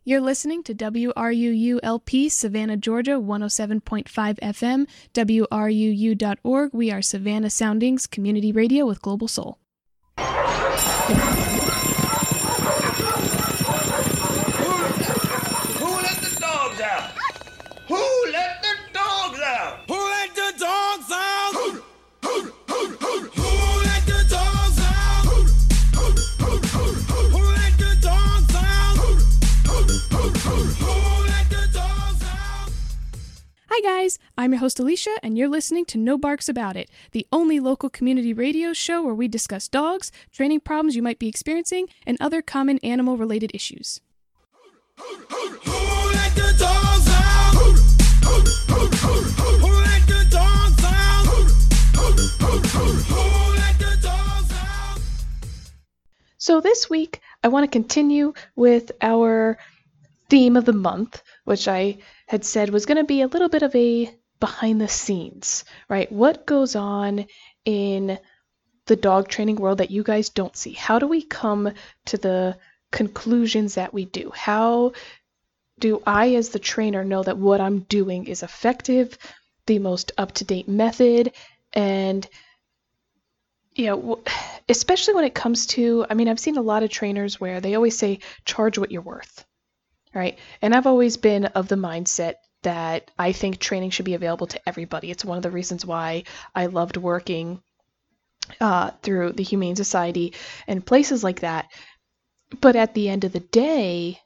You're listening to WRUU-LP, Savannah, Georgia, 107.5 FM, WRUU.org. We are Savannah Soundings Community Radio with Global Soul. Who let the dogs out? Who let the dogs out? Who let the dogs out? Who let the dogs out? Who let the dogs out? Who let the dogs out? Hi guys, I'm your host Alicia, and you're listening to No Barks About It, the only local community radio show where we discuss dogs, training problems you might be experiencing, and other common animal-related issues. Who let the dogs out? Who let the dogs out? Who let the dogs out? So this week, I want to continue with our theme of the month, which I had said was going to be a little bit of a behind the scenes, right? What goes on in the dog training world that you guys don't see? How do we come to the conclusions that we do? How do I, as the trainer, know that what I'm doing is effective, the most up-to-date method, and especially when it comes to, I've seen a lot of trainers where they always say, charge what you're worth, right? And I've always been of the mindset that I think training should be available to everybody. It's one of the reasons why I loved working through the Humane Society and places like that. But at the end of the day,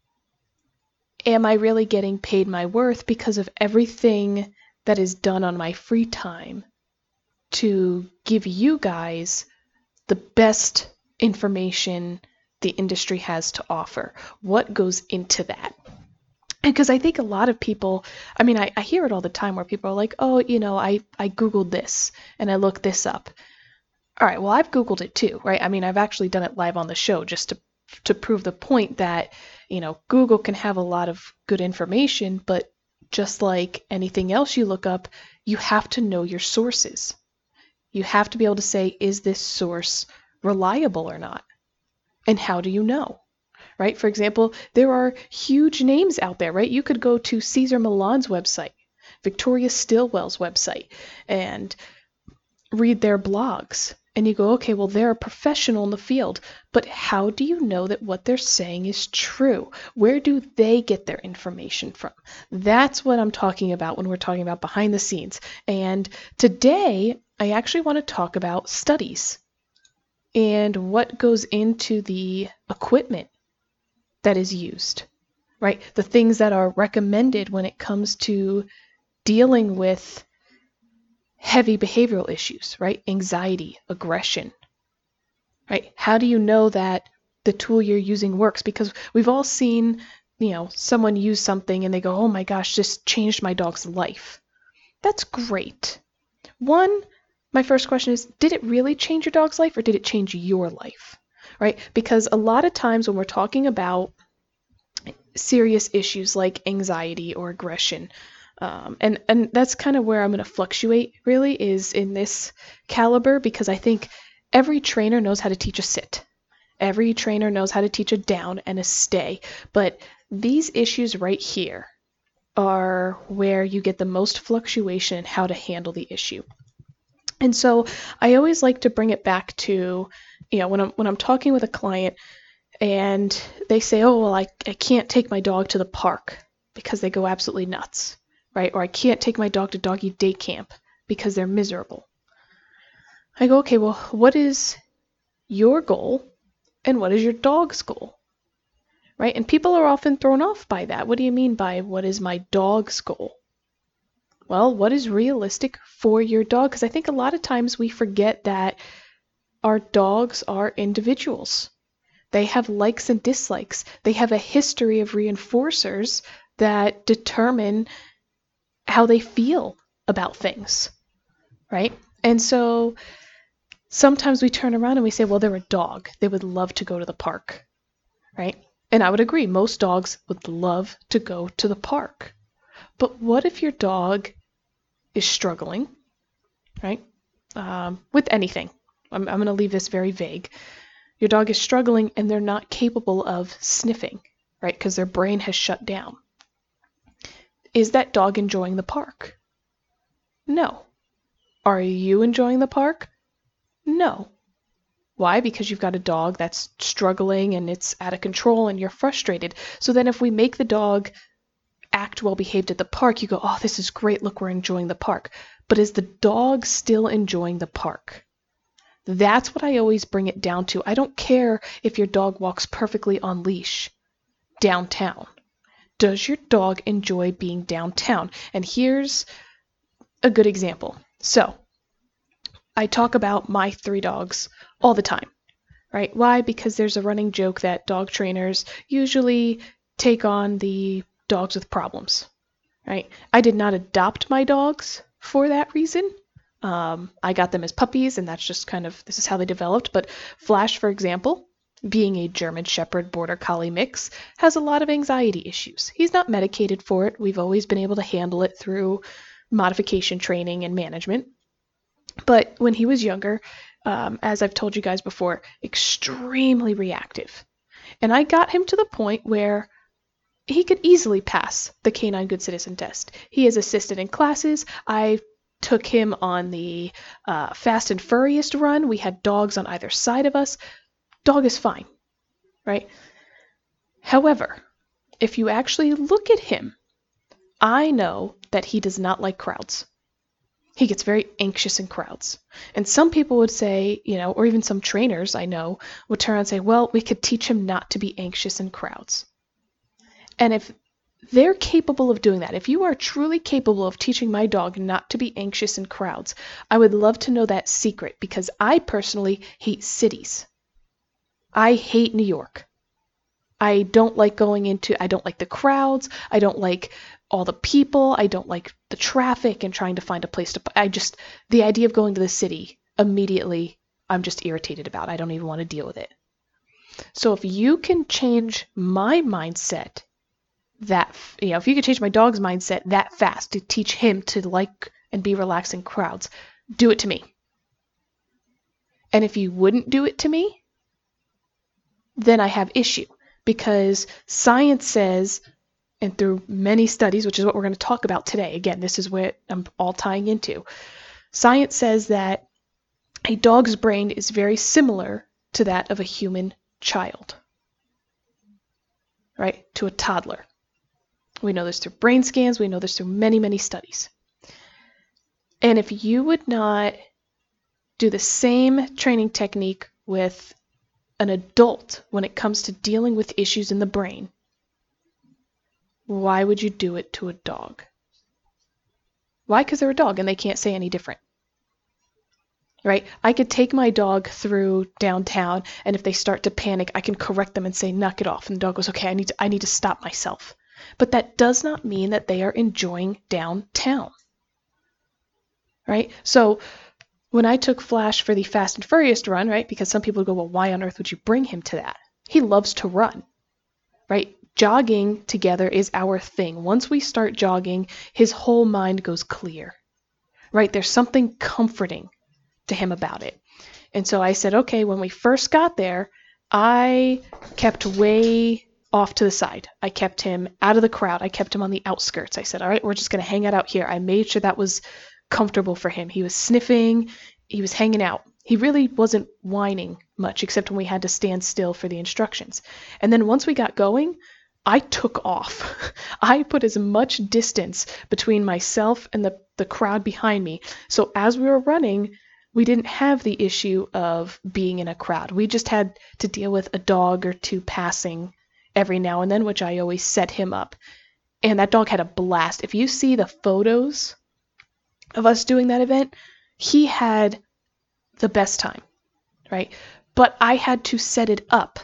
am I really getting paid my worth because of everything that is done on my free time to give you guys the best information the industry has to offer? What goes into that? Because I think a lot of people, I hear it all the time where people are like, oh, I Googled this and I looked this up. All right, well, I've Googled it too, right? I've actually done it live on the show just to prove the point that, Google can have a lot of good information, but just like anything else you look up, you have to know your sources. You have to be able to say, is this source reliable or not? And how do you know? Right? For example, there are huge names out there, right? You could go to Cesar Millan's website, Victoria Stilwell's website, and read their blogs. And you go, okay, well, they're a professional in the field, but how do you know that what they're saying is true? Where do they get their information from? That's what I'm talking about when we're talking about behind the scenes. And today, I actually want to talk about studies and what goes into the equipment that is used, right? The things that are recommended when it comes to dealing with heavy behavioral issues, right? Anxiety, aggression, right? How do you know that the tool you're using works? Because we've all seen, someone use something and they go, oh my gosh, this changed my dog's life. That's great. My first question is, did it really change your dog's life or did it change your life, right? Because a lot of times when we're talking about serious issues like anxiety or aggression, and that's kind of where I'm going to fluctuate, really, is in this caliber, because I think every trainer knows how to teach a sit. Every trainer knows how to teach a down and a stay. But these issues right here are where you get the most fluctuation in how to handle the issue. And so I always like to bring it back to, when I'm talking with a client and they say, oh, well, I can't take my dog to the park because they go absolutely nuts. Right? Or I can't take my dog to doggy day camp because they're miserable. I go, okay, well, what is your goal and what is your dog's goal? Right? And people are often thrown off by that. What do you mean by what is my dog's goal? Well, what is realistic for your dog? Because I think a lot of times we forget that our dogs are individuals. They have likes and dislikes. They have a history of reinforcers that determine how they feel about things, right? And so sometimes we turn around and we say, well, they're a dog. They would love to go to the park, right? And I would agree, most dogs would love to go to the park. But what if your dog is struggling, right? With anything. I'm going to leave this very vague. Your dog is struggling and they're not capable of sniffing, right? Because their brain has shut down. Is that dog enjoying the park? No. Are you enjoying the park? No. Why? Because you've got a dog that's struggling and it's out of control and you're frustrated. So then if we make the dog act well behaved at the park, you go, oh, this is great, look, we're enjoying the park. But is the dog still enjoying the park? That's what I always bring it down to. I don't care if your dog walks perfectly on leash downtown. Does your dog enjoy being downtown? And here's a good example. So I talk about my 3 dogs all the time, right? Why? Because there's a running joke that dog trainers usually take on the dogs with problems, right? I did not adopt my dogs for that reason. I got them as puppies, and that's just this is how they developed. But Flash, for example, being a German Shepherd Border Collie mix, has a lot of anxiety issues. He's not medicated for it. We've always been able to handle it through modification training and management. But when he was younger, as I've told you guys before, extremely reactive. And I got him to the point where he could easily pass the Canine Good Citizen test. He is assisted in classes. I took him on the Fast and Furriest run. We had dogs on either side of us. Dog is fine, right? However, if you actually look at him, I know that he does not like crowds. He gets very anxious in crowds. And some people would say, or even some trainers I know would turn around and say, well, we could teach him not to be anxious in crowds. And if they're capable of doing that, if you are truly capable of teaching my dog not to be anxious in crowds, I would love to know that secret, because I personally hate cities. I hate New York. I don't like I don't like the crowds. I don't like all the people. I don't like the traffic and trying to find a place the idea of going to the city, immediately, I'm just irritated about. I don't even want to deal with it. So if you can change my mindset if you could change my dog's mindset that fast to teach him to like and be relaxed in crowds, do it to me. And if you wouldn't do it to me, then I have issue, because science says, and through many studies, which is what we're going to talk about today, again, this is what I'm all tying into, science says that a dog's brain is very similar to that of a human child, right? To a toddler. We know this through brain scans. We know this through many, many studies. And if you would not do the same training technique with an adult when it comes to dealing with issues in the brain, why would you do it to a dog? Why? Because they're a dog and they can't say any different. Right? I could take my dog through downtown, and if they start to panic, I can correct them and say, knock it off. And the dog goes, okay, I need to stop myself. But that does not mean that they are enjoying downtown. Right? So when I took Flash for the Fast and Furriest run, right, because some people go, well, why on earth would you bring him to that? He loves to run. Right? Jogging together is our thing. Once we start jogging, his whole mind goes clear. Right? There's something comforting to him about it. And so I said, okay, when we first got there, I kept way off to the side. I kept him out of the crowd. I kept him on the outskirts. I said, all right, we're just going to hang out here. I made sure that was comfortable for him. He was sniffing. He was hanging out. He really wasn't whining much, except when we had to stand still for the instructions. And then once we got going, I took off. I put as much distance between myself and the crowd behind me. So as we were running, we didn't have the issue of being in a crowd. We just had to deal with a dog or two passing every now and then, which I always set him up. And that dog had a blast. If you see the photos of us doing that event, he had the best time, right? But I had to set it up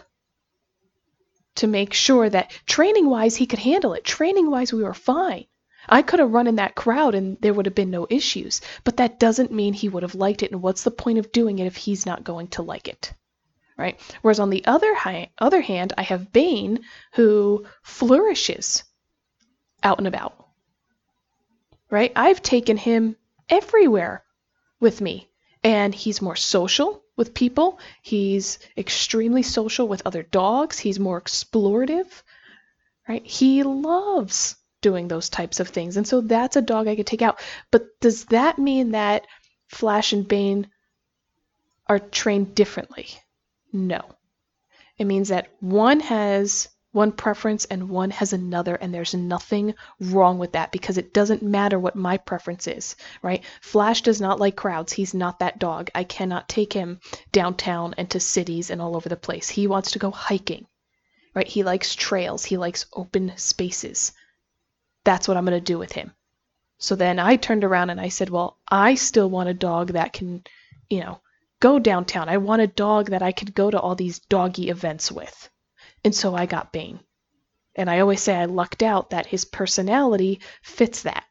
to make sure that training-wise he could handle it. Training-wise we were fine. I could have run in that crowd and there would have been no issues, but that doesn't mean he would have liked it. And what's the point of doing it if he's not going to like it? Right? Whereas on the other hand, I have Bane, who flourishes out and about. Right? I've taken him everywhere with me, and he's more social with people. He's extremely social with other dogs. He's more explorative. right? He loves doing those types of things. And so that's a dog I could take out. But does that mean that Flash and Bane are trained differently? No. It means that one has one preference and one has another, and there's nothing wrong with that because it doesn't matter what my preference is, right? Flash does not like crowds. He's not that dog. I cannot take him downtown and to cities and all over the place. He wants to go hiking, right? He likes trails. He likes open spaces. That's what I'm going to do with him. So then I turned around and I said, well, I still want a dog that can, go downtown. I want a dog that I could go to all these doggy events with. And so I got Bane. And I always say I lucked out that his personality fits that.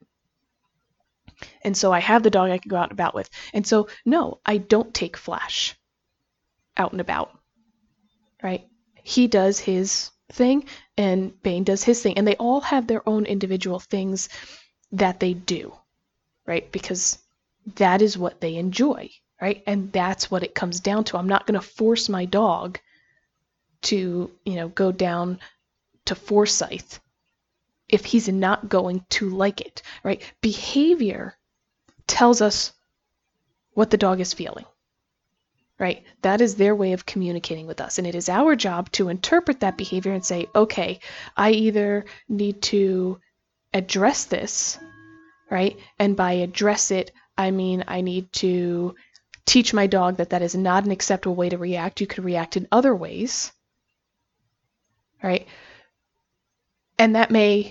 And so I have the dog I can go out and about with. And so, no, I don't take Flash out and about, right? He does his thing and Bane does his thing. And they all have their own individual things that they do, right? Because that is what they enjoy, right? And that's what it comes down to. I'm not going to force my dog to, go down to Forsyth if he's not going to like it, right? Behavior tells us what the dog is feeling, right? That is their way of communicating with us. And it is our job to interpret that behavior and say, okay, I either need to address this, right? And by address it, I mean I need to teach my dog that that is not an acceptable way to react. You could react in other ways, right? And that may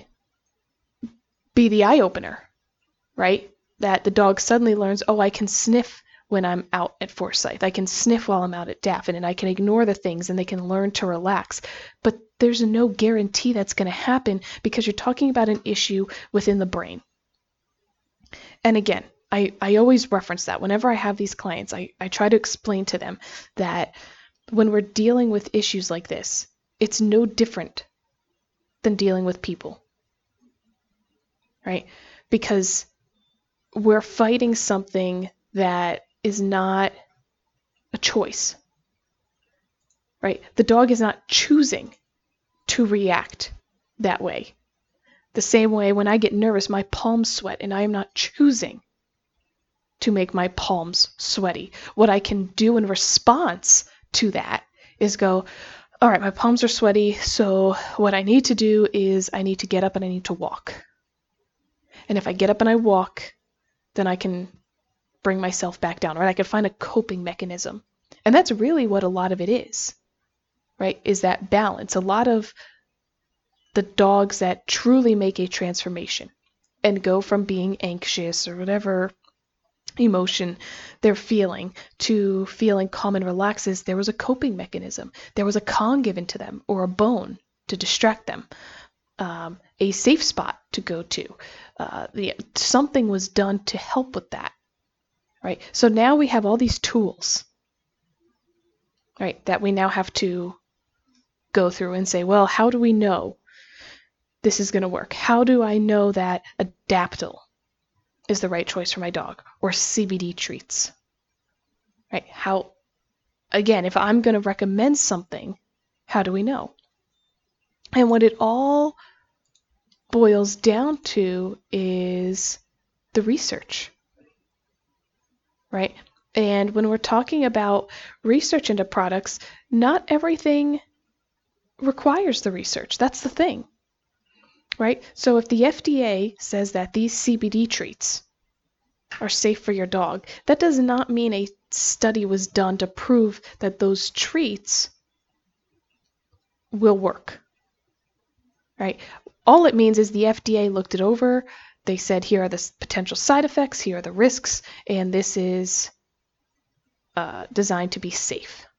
be the eye-opener, right? That the dog suddenly learns, oh, I can sniff when I'm out at Forsyth. I can sniff while I'm out at Daffin, and I can ignore the things, and they can learn to relax. But there's no guarantee that's going to happen because you're talking about an issue within the brain. And again, I always reference that. Whenever I have these clients, I try to explain to them that when we're dealing with issues like this, it's no different than dealing with people, right? Because we're fighting something that is not a choice, right? The dog is not choosing to react that way. The same way when I get nervous, my palms sweat, and I am not choosing to make my palms sweaty. What I can do in response to that is go, all right, my palms are sweaty, so what I need to do is I need to get up and I need to walk. And if I get up and I walk, then I can bring myself back down, right? I can find a coping mechanism. And that's really what a lot of it is, right? Is that balance. A lot of the dogs that truly make a transformation and go from being anxious or whatever emotion they're feeling to feeling calm and relaxed is there was a coping mechanism. There was a Kong given to them or a bone to distract them, a safe spot to go to. Something was done to help with that, right? So now we have all these tools, right, that we now have to go through and say, well, how do we know this is going to work? How do I know that Adaptil is the right choice for my dog, or CBD treats, right? How, again, if I'm going to recommend something, how do we know? And what it all boils down to is the research, right? And when we're talking about research into products, not everything requires the research. That's the thing. Right? So if the FDA says that these CBD treats are safe for your dog, that does not mean a study was done to prove that those treats will work. Right? All it means is the FDA looked it over, they said here are the potential side effects, here are the risks, and this is designed to be safe.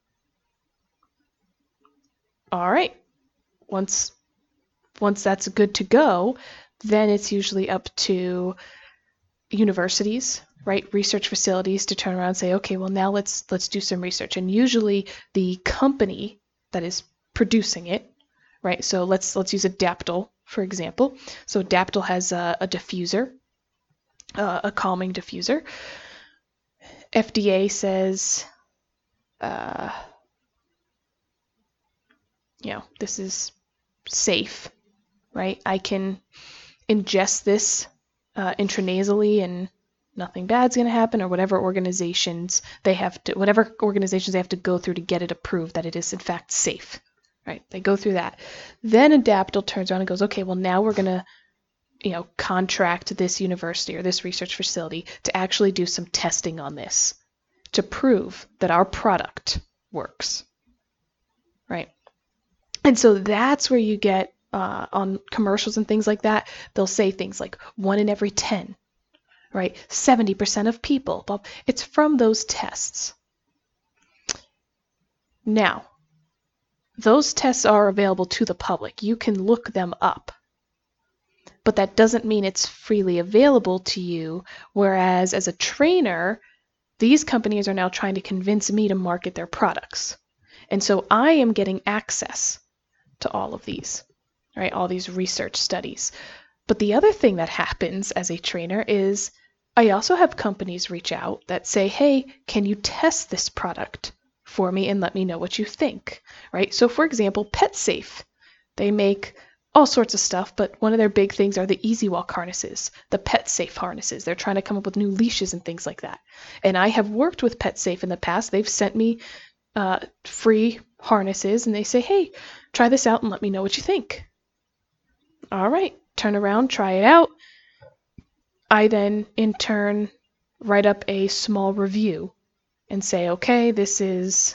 All right. Once that's good to go, then it's usually up to universities, right, research facilities to turn around and say, okay, well now let's do some research. And usually the company that is producing it, right? So let's use Adaptil, for example. So Adaptil has a diffuser, a calming diffuser. FDA says, this is safe. right? I can ingest this intranasally and nothing bad's going to happen, or whatever organizations they have to go through to get it approved that it is in fact safe, right? They go through that. Then Adaptil turns around and goes, okay, well now we're going to contract this university or this research facility to actually do some testing on this to prove that our product works, right? And so that's where you get on commercials and things like that, they'll say things like 1 in every 10, right? 70% of people. But it's from those tests. Now, those tests are available to the public. You can look them up. But that doesn't mean it's freely available to you, whereas as a trainer, these companies are now trying to convince me to market their products. And so I am getting access to all of these, right? All these research studies. But the other thing that happens as a trainer is I also have companies reach out that say, hey, can you test this product for me and let me know what you think, right? So for example, PetSafe, they make all sorts of stuff, but one of their big things are the Easy Walk harnesses, the PetSafe harnesses. They're trying to come up with new leashes and things like that. And I have worked with PetSafe in the past. They've sent me free harnesses, and they say, hey, try this out and let me know what you think. All right, turn around, try it out. I then, in turn, write up a small review and say, okay, this is,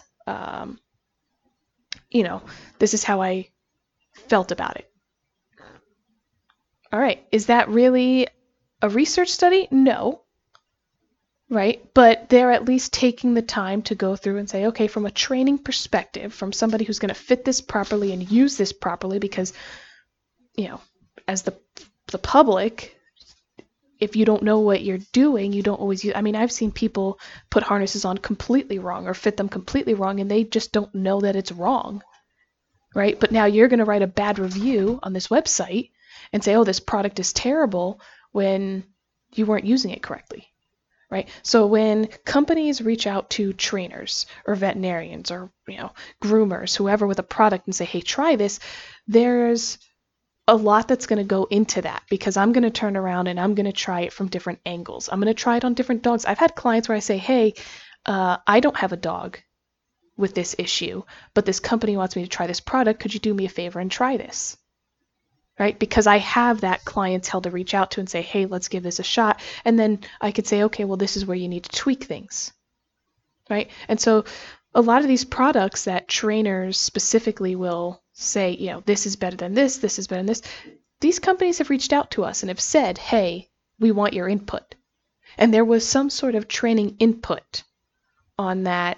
this is how I felt about it. All right, is that really a research study? No, right? But they're at least taking the time to go through and say, okay, from a training perspective, from somebody who's going to fit this properly and use this properly, because, as the public, if you don't know what you're doing, you don't always use. I mean, I've seen people put harnesses on completely wrong or fit them completely wrong, and they just don't know that it's wrong, right? But now you're going to write a bad review on this website and say, oh, this product is terrible, when you weren't using it correctly, right? So when companies reach out to trainers or veterinarians or, groomers, whoever, with a product and say, hey, try this, there's a lot that's going to go into that, because I'm going to turn around and I'm going to try it from different angles. I'm going to try it on different dogs. I've had clients where I say, hey, I don't have a dog with this issue, but this company wants me to try this product. Could you do me a favor and try this? Right? Because I have that clientele to reach out to and say, hey, let's give this a shot. And then I could say, okay, well, this is where you need to tweak things. Right? And so a lot of these products that trainers specifically will say, this is better than this is better than this. These companies have reached out to us and have said, hey, we want your input. And there was some sort of training input on that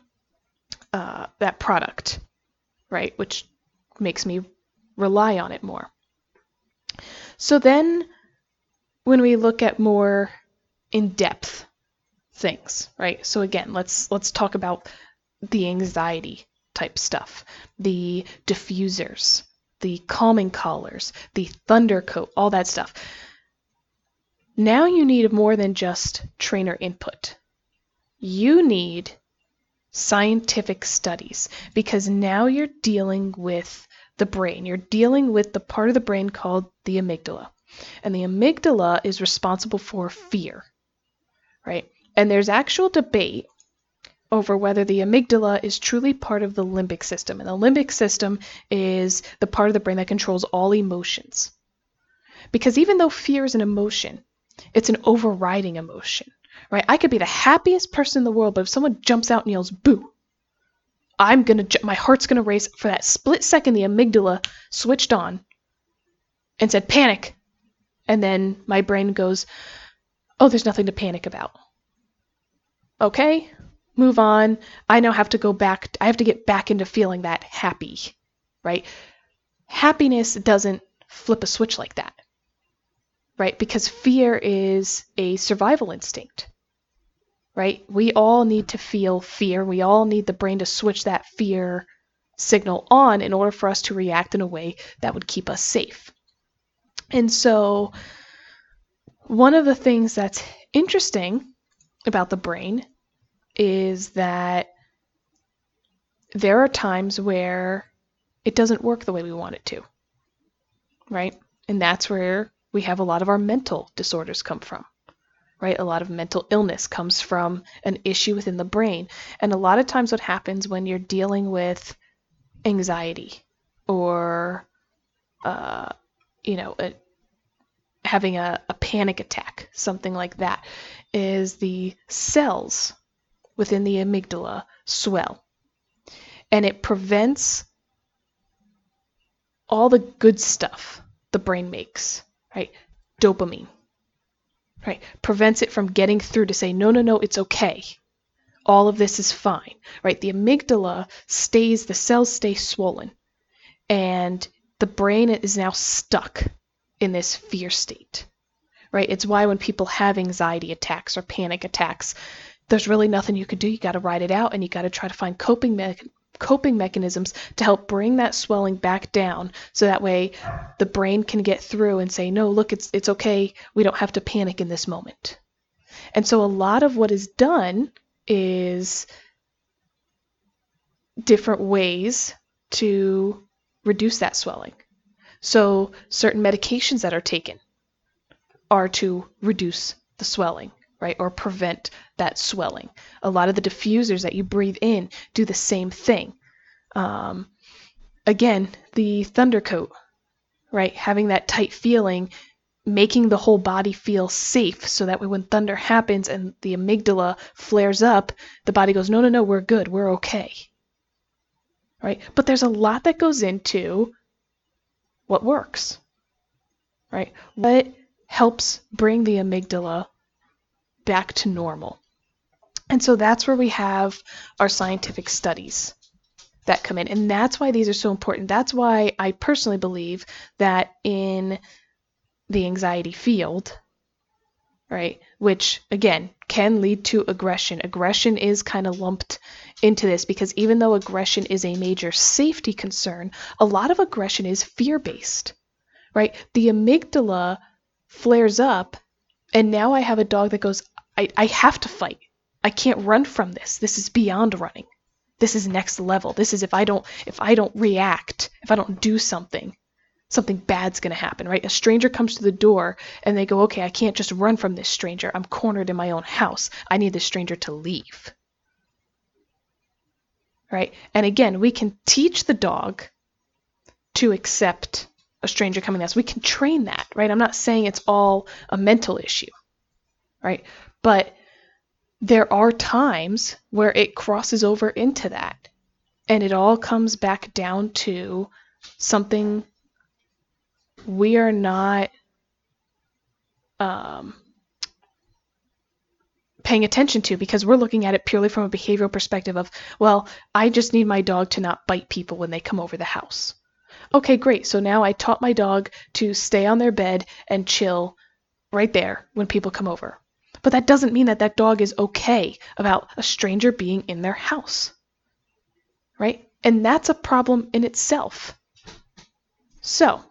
product, right? Which makes me rely on it more. So then when we look at more in-depth things, right? So again, let's talk about the anxiety type stuff, the diffusers, the calming collars, the thunder coat, all that stuff. Now you need more than just trainer input. You need scientific studies, because now you're dealing with the brain. You're dealing with the part of the brain called the amygdala. And the amygdala is responsible for fear, right? And there's actual debate over whether the amygdala is truly part of the limbic system. And the limbic system is the part of the brain that controls all emotions. Because even though fear is an emotion, it's an overriding emotion, right? I could be the happiest person in the world, but if someone jumps out and yells, boo, my heart's going to race. For that split second, the amygdala switched on and said, panic. And then my brain goes, oh, there's nothing to panic about. Okay, move on. I now have to go back. I have to get back into feeling that happy, right? Happiness doesn't flip a switch like that, right? Because fear is a survival instinct. Right? We all need to feel fear. We all need the brain to switch that fear signal on in order for us to react in a way that would keep us safe. And so one of the things that's interesting about the brain is that there are times where it doesn't work the way we want it to. right? And that's where we have a lot of our mental disorders come from, right? A lot of mental illness comes from an issue within the brain. And a lot of times what happens when you're dealing with anxiety or, having a panic attack, something like that, is the cells within the amygdala swell. And it prevents all the good stuff the brain makes, right? Dopamine, right? Prevents it from getting through to say, no, it's okay. All of this is fine, right? The amygdala the cells stay swollen, and the brain is now stuck in this fear state, right? It's why when people have anxiety attacks or panic attacks, there's really nothing you can do. You got to ride it out, and you got to try to find coping mechanisms to help bring that swelling back down, so that way the brain can get through and say, no, look, it's okay. We don't have to panic in this moment. And so a lot of what is done is different ways to reduce that swelling. So certain medications that are taken are to reduce the swelling, right, or prevent that swelling. A lot of the diffusers that you breathe in do the same thing. Again, the thunder coat, right, having that tight feeling, making the whole body feel safe, so that way when thunder happens and the amygdala flares up, the body goes, no, we're good, we're okay, right? But there's a lot that goes into what works, right? What helps bring the amygdala back to normal. And so that's where we have our scientific studies that come in. And that's why these are so important. That's why I personally believe that in the anxiety field, right, which again can lead to aggression. Aggression is kind of lumped into this because even though aggression is a major safety concern, a lot of aggression is fear-based, right? The amygdala flares up, and now I have a dog that goes, I have to fight. I can't run from this. This is beyond running. This is next level. This is if I don't react, if I don't do something bad's going to happen, right? A stranger comes to the door and they go, okay, I can't just run from this stranger. I'm cornered in my own house. I need this stranger to leave, right? And again, we can teach the dog to accept a stranger coming to us. We can train that, right? I'm not saying it's all a mental issue, right? But there are times where it crosses over into that, and it all comes back down to something we are not paying attention to, because we're looking at it purely from a behavioral perspective of, well, I just need my dog to not bite people when they come over the house. Okay, great. So now I taught my dog to stay on their bed and chill right there when people come over. But that doesn't mean that that dog is okay about a stranger being in their house, right? And that's a problem in itself. So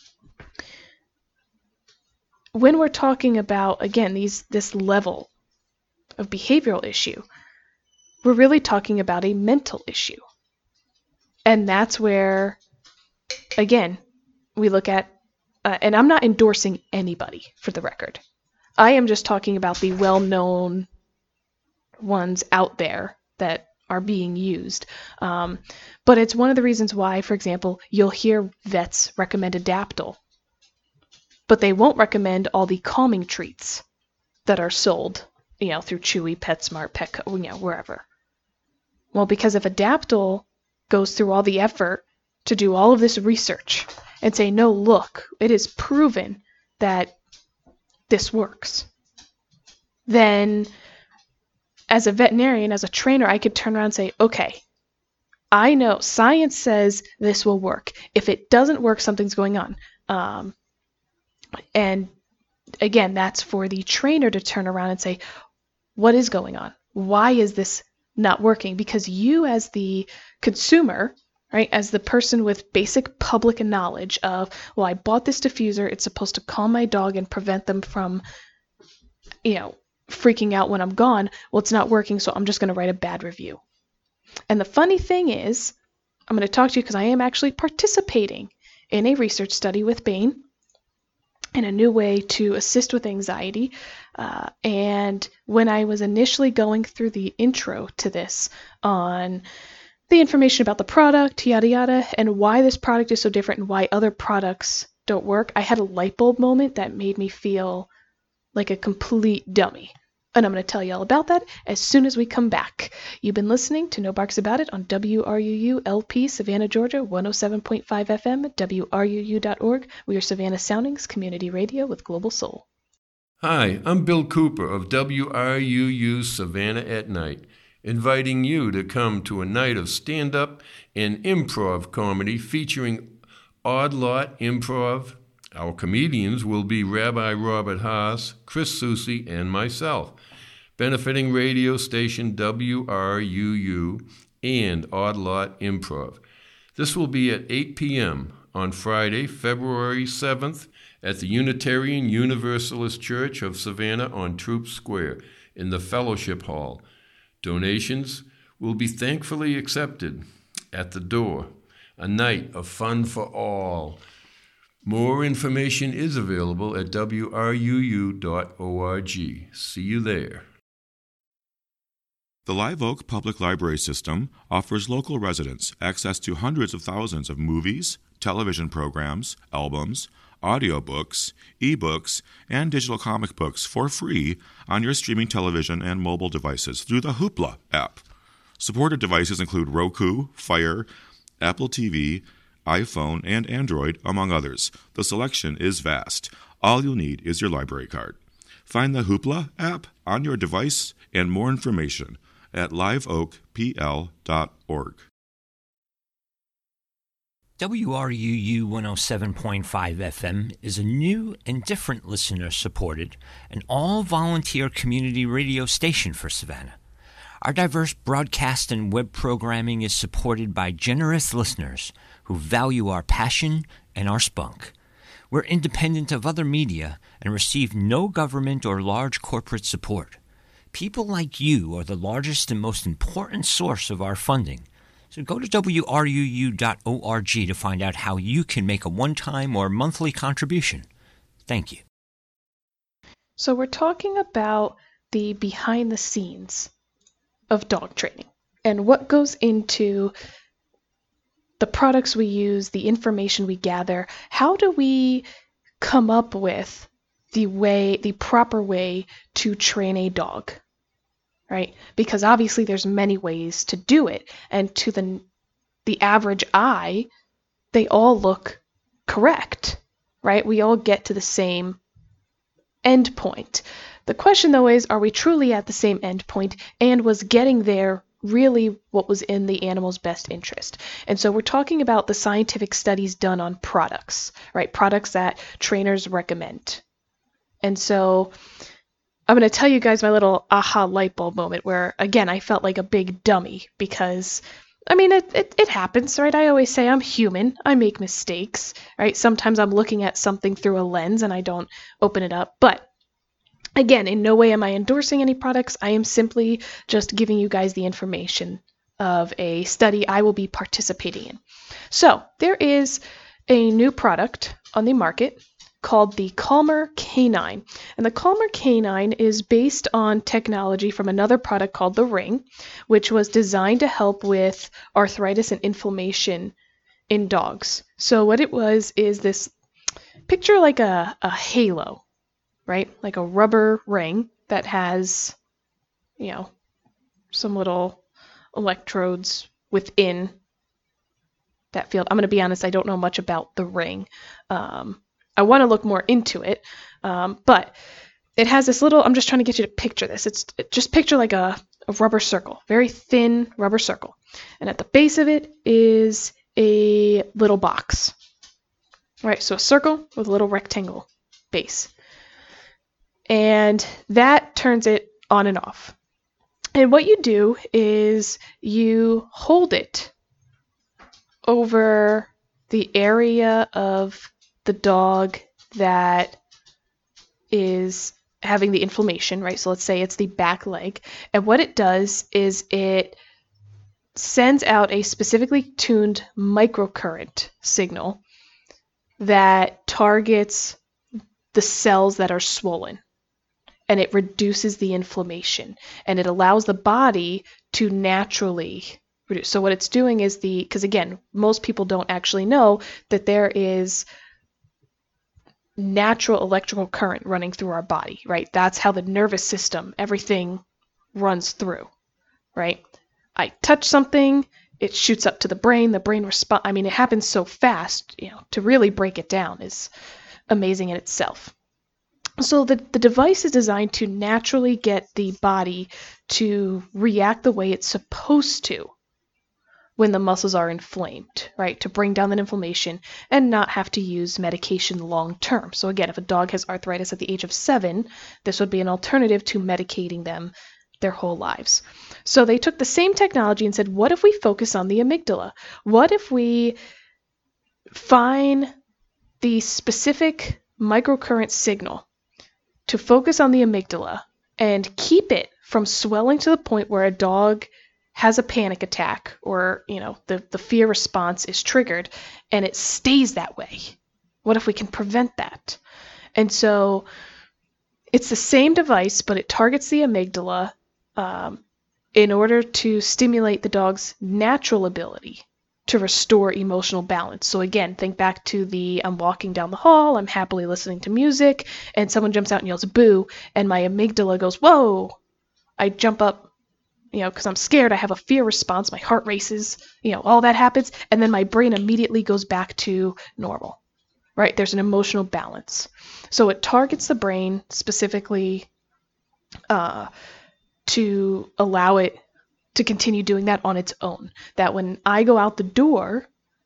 when we're talking about, again, this level of behavioral issue, we're really talking about a mental issue. And that's where, again, we look at, and I'm not endorsing anybody for the record. I am just talking about the well-known ones out there that are being used. But it's one of the reasons why, for example, you'll hear vets recommend Adaptil, but they won't recommend all the calming treats that are sold, through Chewy, PetSmart, Petco, wherever. Well, because if Adaptil goes through all the effort to do all of this research and say, no, look, it is proven that this works, then as a veterinarian, as a trainer, I could turn around and say, okay, I know science says this will work. If it doesn't work, something's going on. And again, that's for the trainer to turn around and say, what is going on? Why is this not working? Because you as the consumer, right, as the person with basic public knowledge of, well, I bought this diffuser, it's supposed to calm my dog and prevent them from, freaking out when I'm gone. Well, it's not working, so I'm just going to write a bad review. And the funny thing is, I'm going to talk to you because I am actually participating in a research study with Bain and a new way to assist with anxiety. And when I was initially going through the intro to this on the information about the product, yada yada, and why this product is so different and why other products don't work, I had a light bulb moment that made me feel like a complete dummy. And I'm going to tell you all about that as soon as we come back. You've been listening to No Barks About It on WRUU LP Savannah, Georgia, 107.5 FM, WRUU.org. We are Savannah Soundings Community Radio with Global Soul. Hi, I'm Bill Cooper of WRUU Savannah at Night, inviting you to come to a night of stand-up and improv comedy featuring Odd Lot Improv. Our comedians will be Rabbi Robert Haas, Chris Soucy, and myself, benefiting radio station WRUU and Odd Lot Improv. This will be at 8 p.m. on Friday, February 7th at the Unitarian Universalist Church of Savannah on Troop Square in the Fellowship Hall. Donations will be thankfully accepted at the door. A night of fun for all. More information is available at wruu.org. See you there. The Live Oak Public Library System offers local residents access to hundreds of thousands of movies, television programs, albums, audiobooks, ebooks, and digital comic books for free on your streaming television and mobile devices through the Hoopla app. Supported devices include Roku, Fire, Apple TV, iPhone, and Android, among others. The selection is vast. All you'll need is your library card. Find the Hoopla app on your device and more information at liveoakpl.org. WRUU 107.5 FM is a new and different listener-supported and all-volunteer community radio station for Savannah. Our diverse broadcast and web programming is supported by generous listeners who value our passion and our spunk. We're independent of other media and receive no government or large corporate support. People like you are the largest and most important source of our funding. So go to wruu.org to find out how you can make a one-time or monthly contribution. Thank you. So we're talking about the behind the scenes of dog training and what goes into the products we use, the information we gather. How do we come up with the proper way to train a dog, right? Because obviously there's many ways to do it, and to the average eye, they all look correct, right? We all get to the same end point. The question, though, is, are we truly at the same end point, and was getting there really what was in the animal's best interest? And so we're talking about the scientific studies done on products, right? Products that trainers recommend. And so I'm going to tell you guys my little aha light bulb moment where, again, I felt like a big dummy because, I mean, it happens, right? I always say I'm human. I make mistakes, right? Sometimes I'm looking at something through a lens and I don't open it up. But again, in no way am I endorsing any products. I am simply just giving you guys the information of a study I will be participating in. So there is a new product on the market called the Calmer Canine. And the Calmer Canine is based on technology from another product called the Ring, which was designed to help with arthritis and inflammation in dogs. So what it was is this, picture like a halo, right? Like a rubber ring that has, some little electrodes within that field. I'm going to be honest, I don't know much about the Ring. I want to look more into it, but it has this little, I'm just trying to get you to picture this. Just picture like a rubber circle, very thin rubber circle. And at the base of it is a little box, right? So a circle with a little rectangle base. And that turns it on and off. And what you do is you hold it over the area of the dog that is having the inflammation, right? So let's say it's the back leg. And what it does is it sends out a specifically tuned microcurrent signal that targets the cells that are swollen, and it reduces the inflammation, and it allows the body to naturally reduce. So what it's doing is because again, most people don't actually know that there is natural electrical current running through our body, right? That's how the nervous system, everything runs through, right? I touch something, it shoots up to the brain responds. I mean, it happens so fast, to really break it down is amazing in itself. So the device is designed to naturally get the body to react the way it's supposed to when the muscles are inflamed, right? To bring down that inflammation and not have to use medication long term. So again, if a dog has arthritis at the age of 7, this would be an alternative to medicating them their whole lives. So they took the same technology and said, what if we focus on the amygdala? What if we find the specific microcurrent signal to focus on the amygdala and keep it from swelling to the point where a dog has a panic attack or, the fear response is triggered and it stays that way? What if we can prevent that? And so it's the same device, but it targets the amygdala in order to stimulate the dog's natural ability to restore emotional balance. So again, think back to I'm walking down the hall, I'm happily listening to music, and someone jumps out and yells boo, and my amygdala goes, whoa! I jump up, because I'm scared, I have a fear response, my heart races, all that happens, and then my brain immediately goes back to normal, right? There's an emotional balance. So it targets the brain specifically to allow it to continue doing that on its own. That when I go out the door,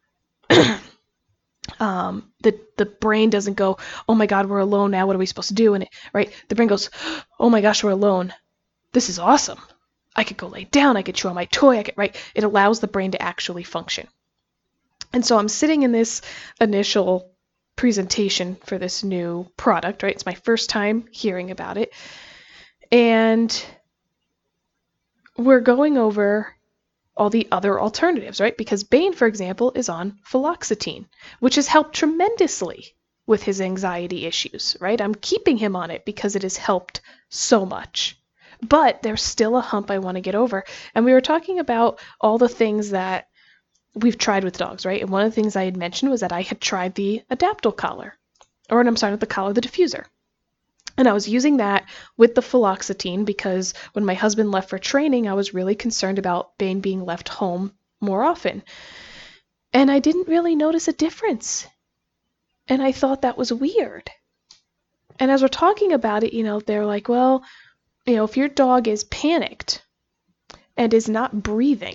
the brain doesn't go, oh my God, we're alone now, what are we supposed to do? And the brain goes, oh my gosh, we're alone. This is awesome. I could go lay down, I could chew on my toy, It allows the brain to actually function. And so I'm sitting in this initial presentation for this new product, right? It's my first time hearing about it. And we're going over all the other alternatives, right? Because Bane, for example, is on fluoxetine, which has helped tremendously with his anxiety issues, right? I'm keeping him on it because it has helped so much. But there's still a hump I want to get over. And we were talking about all the things that we've tried with dogs, right? And one of the things I had mentioned was that I had tried the Adaptil collar, not the collar, the diffuser. And I was using that with the fluoxetine because when my husband left for training, I was really concerned about Bane being left home more often. And I didn't really notice a difference. And I thought that was weird. And as we're talking about it, they're like, well, if your dog is panicked and is not breathing,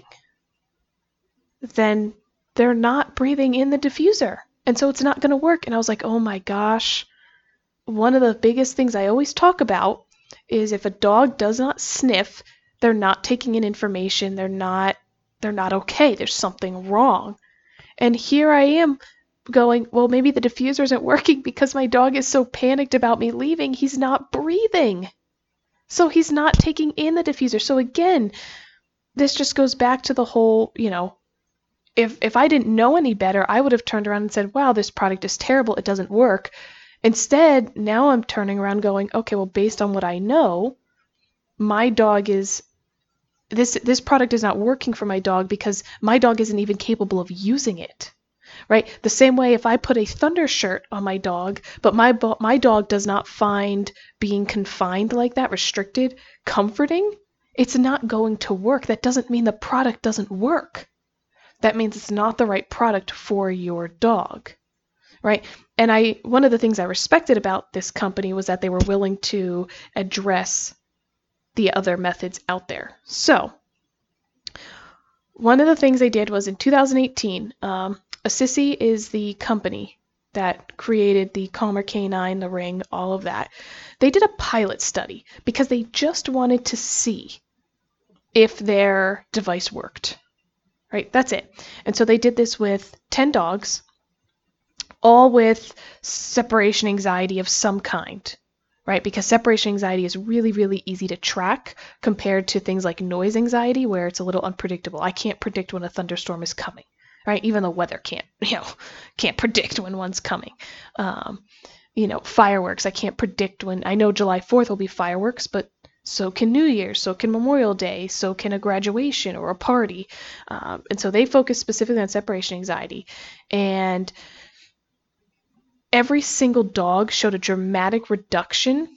then they're not breathing in the diffuser. And so it's not going to work. And I was like, oh my gosh. One of the biggest things I always talk about is if a dog does not sniff, they're not taking in information, they're not okay, there's something wrong. And here I am going, well, maybe the diffuser isn't working because my dog is so panicked about me leaving, he's not breathing. So he's not taking in the diffuser. So again, this just goes back to the whole, if I didn't know any better, I would have turned around and said, wow, this product is terrible, it doesn't work. Instead, now I'm turning around going, okay, well, based on what I know, my dog is, this product is not working for my dog because my dog isn't even capable of using it, right? The same way if I put a Thunder shirt on my dog, but my dog does not find being confined like that, restricted, comforting, it's not going to work. That doesn't mean the product doesn't work. That means it's not the right product for your dog, right? And one of the things I respected about this company was that they were willing to address the other methods out there. So one of the things they did was in 2018, Assisi is the company that created the Calmer Canine, the Ring, all of that. They did a pilot study because they just wanted to see if their device worked, right? That's it. And so they did this with 10 dogs, all with separation anxiety of some kind, right? Because separation anxiety is really, really easy to track compared to things like noise anxiety, where it's a little unpredictable. I can't predict when a thunderstorm is coming. right? Even the weather can't predict when one's coming. Fireworks, I can't predict when. I know July 4th will be fireworks, but so can New Year's, so can Memorial Day, so can a graduation or a party. And so they focus specifically on separation anxiety. And every single dog showed a dramatic reduction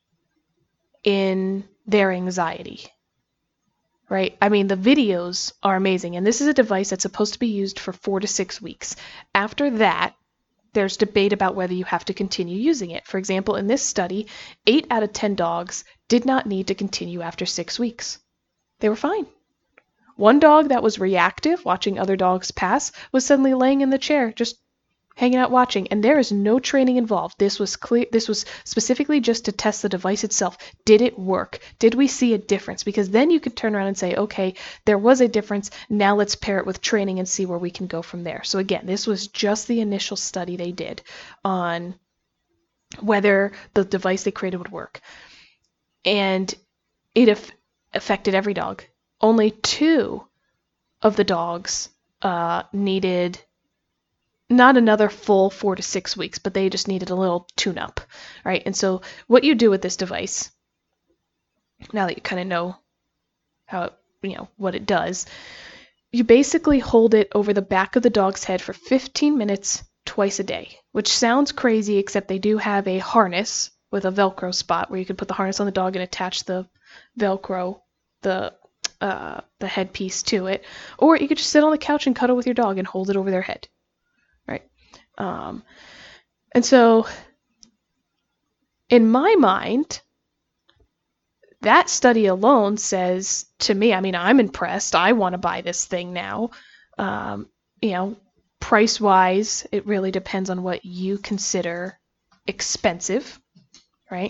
in their anxiety, right? I mean, the videos are amazing. And this is a device that's supposed to be used for 4 to 6 weeks. After that, there's debate about whether you have to continue using it. For example, in this study, 8 out of 10 dogs did not need to continue after 6 weeks. They were fine. One dog that was reactive, watching other dogs pass, was suddenly laying in the chair, just hanging out watching, and there is no training involved. This was specifically just to test the device itself. Did it work? Did we see a difference? Because then you could turn around and say, okay, there was a difference. Now let's pair it with training and see where we can go from there. So again, this was just the initial study they did on whether the device they created would work. And it affected every dog. Only 2 of the dogs needed not another full 4 to 6 weeks, but they just needed a little tune-up, right? And so what you do with this device, now that you kind of know how what it does, you basically hold it over the back of the dog's head for 15 minutes twice a day, which sounds crazy, except they do have a harness with a Velcro spot where you can put the harness on the dog and attach the Velcro, the headpiece to it, or you could just sit on the couch and cuddle with your dog and hold it over their head. And so in my mind, that study alone says to me, I mean, I'm impressed. I want to buy this thing now. Price wise, it really depends on what you consider expensive, right?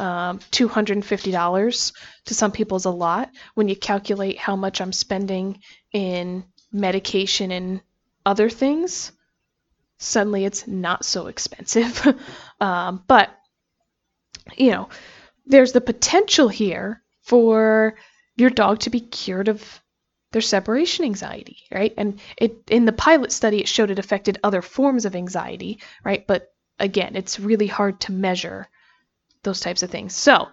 $250 to some people is a lot. When you calculate how much I'm spending in medication and other things, suddenly it's not so expensive. But, there's the potential here for your dog to be cured of their separation anxiety, right? And in the pilot study, it showed it affected other forms of anxiety, right? But again, it's really hard to measure those types of things. So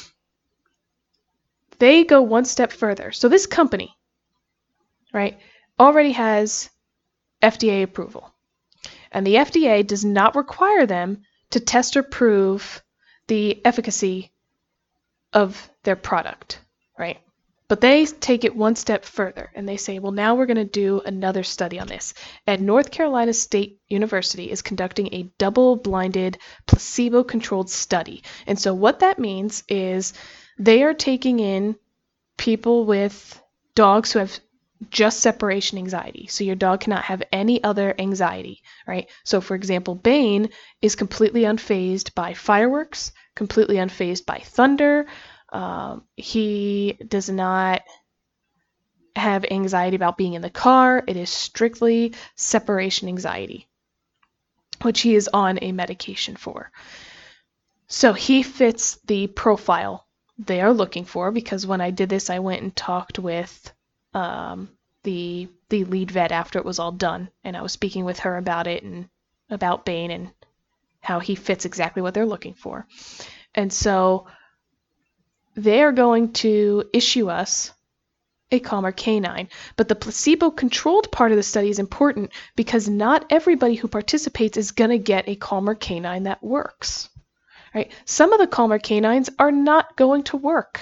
they go one step further. So this company, right, already has FDA approval. And the FDA does not require them to test or prove the efficacy of their product, right? But they take it one step further and they say, well, now we're going to do another study on this. And North Carolina State University is conducting a double-blinded, placebo-controlled study. And so what that means is they are taking in people with dogs who have just separation anxiety. So your dog cannot have any other anxiety, right? So for example, Bane is completely unfazed by fireworks, completely unfazed by thunder. He does not have anxiety about being in the car. It is strictly separation anxiety, which he is on a medication for. So he fits the profile they are looking for, because when I did this, I went and talked with the lead vet after it was all done, and I was speaking with her about it and about Bane and how he fits exactly what they're looking for. And so they are going to issue us a Calmer Canine. But the placebo-controlled part of the study is important because not everybody who participates is going to get a Calmer Canine that works. Right? Some of the Calmer Canines are not going to work,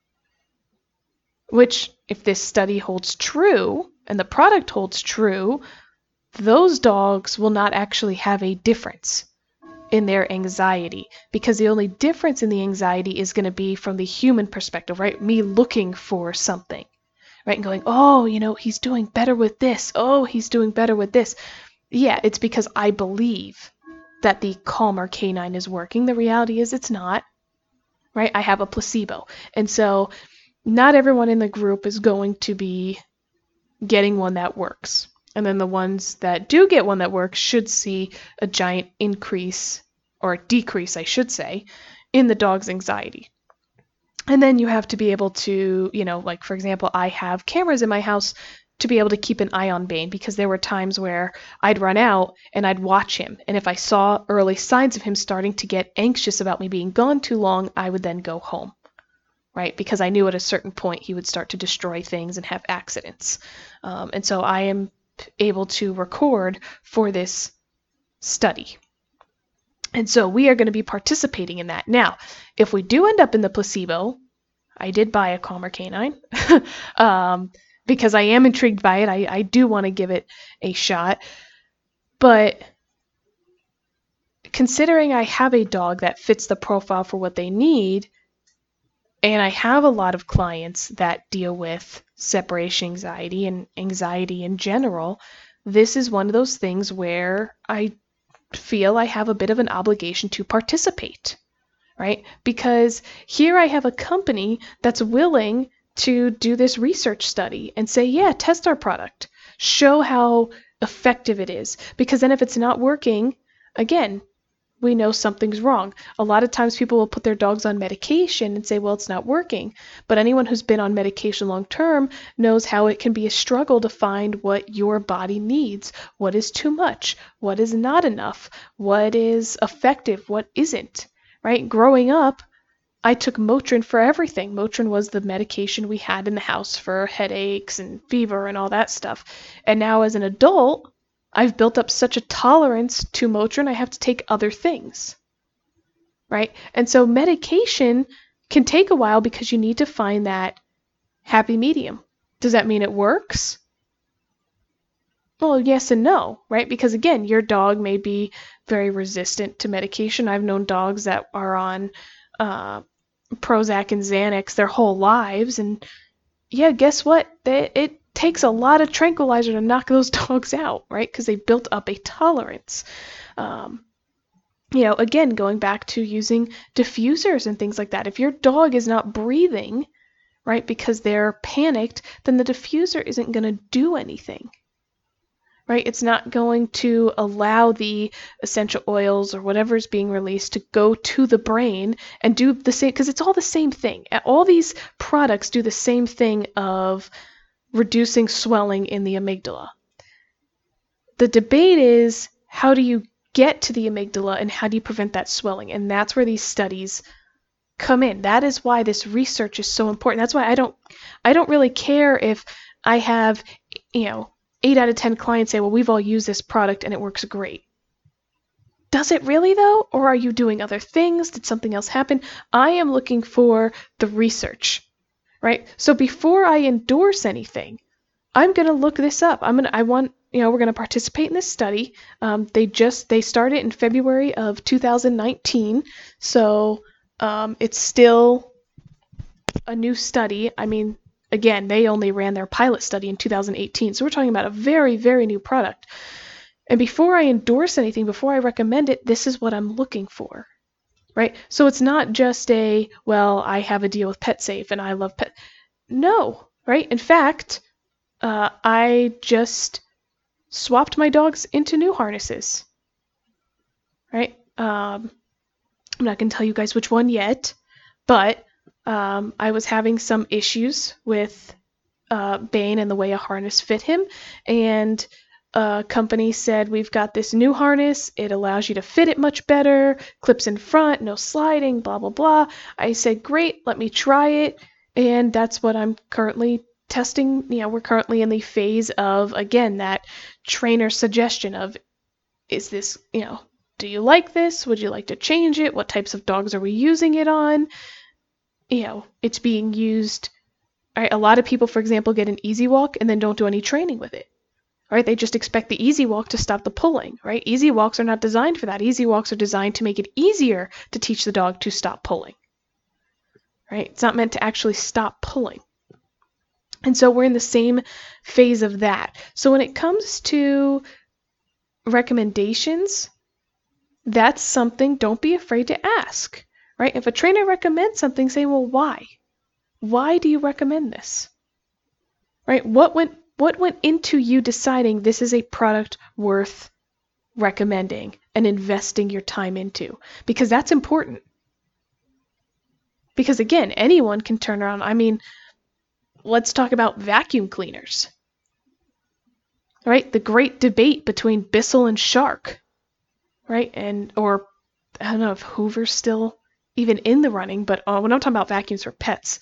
which, if this study holds true and the product holds true, those dogs will not actually have a difference in their anxiety, because the only difference in the anxiety is going to be from the human perspective, right? Me looking for something, right? And going, oh, he's doing better with this. Oh, he's doing better with this. Yeah, it's because I believe that the Calmer Canine is working. The reality is it's not, right? I have a placebo. And so not everyone in the group is going to be getting one that works. And then the ones that do get one that works should see a giant increase, or decrease, I should say, in the dog's anxiety. And then you have to be able to, like, for example, I have cameras in my house to be able to keep an eye on Bane, because there were times where I'd run out and I'd watch him. And if I saw early signs of him starting to get anxious about me being gone too long, I would then go home, right? Because I knew at a certain point he would start to destroy things and have accidents. And so I am able to record for this study. And so we are going to be participating in that. Now, if we do end up in the placebo, I did buy a Calmer Canine because I am intrigued by it. I do want to give it a shot. But considering I have a dog that fits the profile for what they need, and I have a lot of clients that deal with separation anxiety and anxiety in general, this is one of those things where I feel I have a bit of an obligation to participate, right? Because here I have a company that's willing to do this research study and say, yeah, test our product, show how effective it is. Because then if it's not working, again, we know something's wrong. A lot of times people will put their dogs on medication and say, well, it's not working. But anyone who's been on medication long term knows how it can be a struggle to find what your body needs, what is too much, what is not enough, what is effective, what isn't, right? Growing up, I took Motrin for everything. Motrin was the medication we had in the house for headaches and fever and all that stuff. And now as an adult, I've built up such a tolerance to Motrin, I have to take other things, right? And so medication can take a while because you need to find that happy medium. Does that mean it works? Well, yes and no, right? Because again, your dog may be very resistant to medication. I've known dogs that are on Prozac and Xanax their whole lives, and yeah, guess what? It takes a lot of tranquilizer to knock those dogs out, right? Because they built up a tolerance. Again, going back to using diffusers and things like that. If your dog is not breathing, right, because they're panicked, then the diffuser isn't going to do anything, right? It's not going to allow the essential oils or whatever is being released to go to the brain and do the same, because it's all the same thing. All these products do the same thing of reducing swelling in the amygdala. The debate is, how do you get to the amygdala and how do you prevent that swelling? And that's where these studies come in. That is why this research is so important. That's why I don't really care if I have, 8 out of 10 clients say, well, we've all used this product and it works great. Does it really though? Or are you doing other things? Did something else happen? I am looking for the research, right? So before I endorse anything, I'm going to look this up. we're going to participate in this study. They started in February of 2019. So it's still a new study. I mean, again, they only ran their pilot study in 2018. So we're talking about a very, very new product. And before I endorse anything, before I recommend it, this is what I'm looking for, right? So it's not just I have a deal with PetSafe and I love pet. No, right? In fact, I just swapped my dogs into new harnesses, right? I'm not going to tell you guys which one yet, but I was having some issues with Bane and the way a harness fit him, and a company said, we've got this new harness, it allows you to fit it much better, clips in front, no sliding, blah, blah, blah. I said, great, let me try it, and that's what I'm currently testing. We're currently in the phase of, again, that trainer suggestion of, is this, do you like this? Would you like to change it? What types of dogs are we using it on? It's being used, right? A lot of people, for example, get an Easy Walk and then don't do any training with it, right? They just expect the Easy Walk to stop the pulling, right? Easy Walks are not designed for that. Easy Walks are designed to make it easier to teach the dog to stop pulling, right? It's not meant to actually stop pulling. And so we're in the same phase of that. So when it comes to recommendations, that's something, don't be afraid to ask. Right? If a trainer recommends something, say, well, why? Why do you recommend this? Right? What went into you deciding this is a product worth recommending and investing your time into? Because that's important. Because again, anyone can turn around. I mean, let's talk about vacuum cleaners. right? The great debate between Bissell and Shark, right? Or I don't know if Hoover's still even in the running, but when I'm talking about vacuums for pets,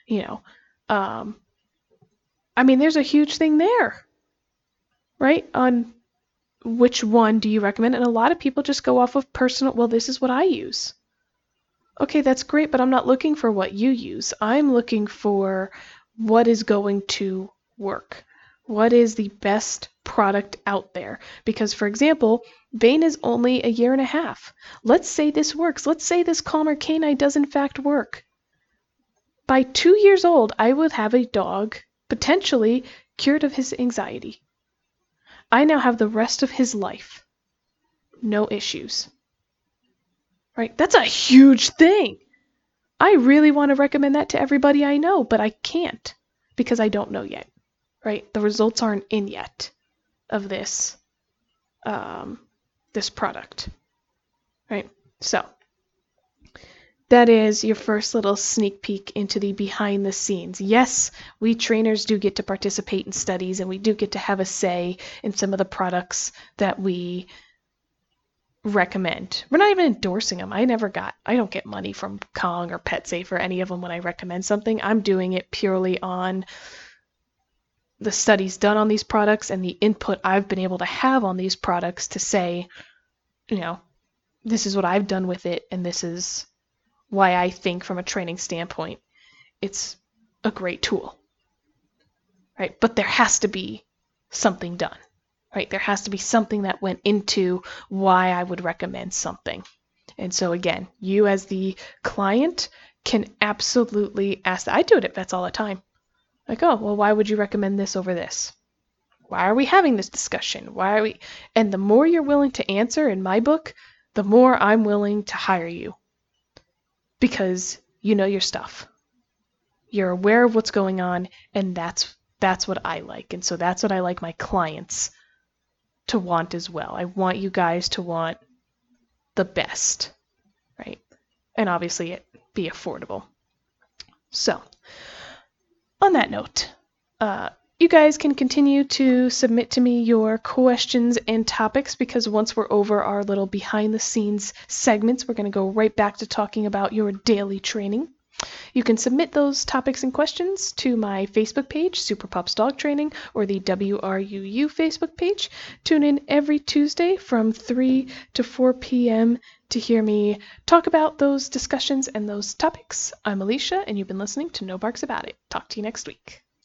I mean, there's a huge thing there, right? On which one do you recommend? And a lot of people just go off of personal, well, this is what I use. Okay, that's great, but I'm not looking for what you use. I'm looking for what is going to work. What is the best product out there? Because, for example, Bane is only a year and a half. Let's say this works. Let's say this Calmer Canine does in fact work. By 2 years old, I would have a dog potentially cured of his anxiety. I now have the rest of his life. No issues. Right? That's a huge thing. I really want to recommend that to everybody I know, but I can't because I don't know yet. Right? The results aren't in yet of this this product. Right? So that is your first little sneak peek into the behind the scenes. Yes, we trainers do get to participate in studies, and we do get to have a say in some of the products that we recommend. We're not even endorsing them. I don't get money from Kong or PetSafe or any of them when I recommend something. I'm doing it purely on the studies done on these products and the input I've been able to have on these products to say, this is what I've done with it, and this is why I think from a training standpoint it's a great tool. Right? But there has to be something done. Right? There has to be something that went into why I would recommend something. And so again, you as the client can absolutely ask that. I do it at vets all the time. Like, oh, well, why would you recommend this over this? Why are we having this discussion? And the more you're willing to answer in my book, the more I'm willing to hire you. Because you know your stuff. You're aware of what's going on, and that's what I like. And so that's what I like my clients to want as well. I want you guys to want the best, right? And obviously it be affordable. So, on that note, you guys can continue to submit to me your questions and topics, because once we're over our little behind the scenes segments, we're going to go right back to talking about your daily training. You can submit those topics and questions to my Facebook page, Super Pups Dog Training, or the WRUU Facebook page. Tune in every Tuesday from 3 to 4 p.m. to hear me talk about those discussions and those topics. I'm Alicia, and you've been listening to No Barks About It. Talk to you next week.